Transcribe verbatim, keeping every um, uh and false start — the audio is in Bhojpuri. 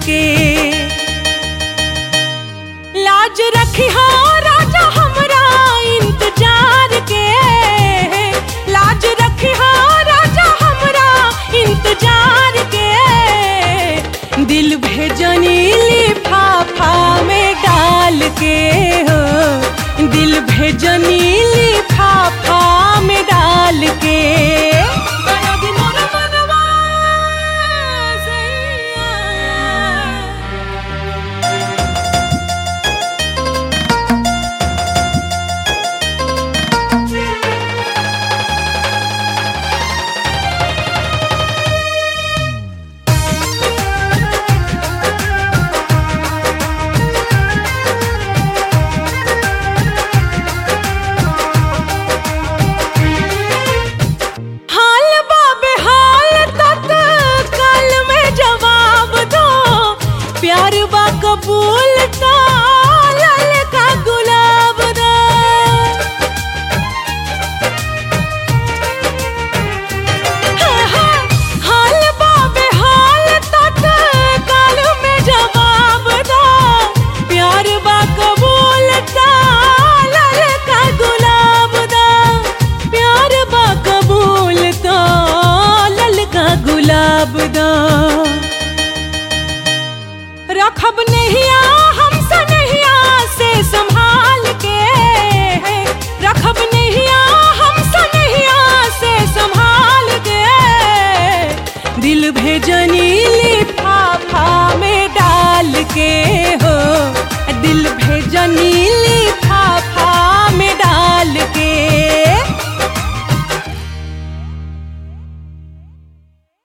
के। लाज रखी हो राजा हमरा इंतजार के, लाज रखी हो राजा हमरा इंतजार के। दिल भेजनी लिफाफा में डाल के हो, दिल भेजनी लिफाफा में डाल के। प्यार बा कबूल तो लाल का गुलाब दा, हाल बा बेहाल तक काल में जवाब दा। प्यार बा कबूल तो लाल का गुलाब दा, प्यार बा कबूल तो लाल का गुलाब दा। रखब नहिया हम सनहिया से संभाल के, रखब नहिया हम सनहिया से संभाल के। दिल भेजनी लिफाफा में डाल के हो, दिल भेजनी लिफाफा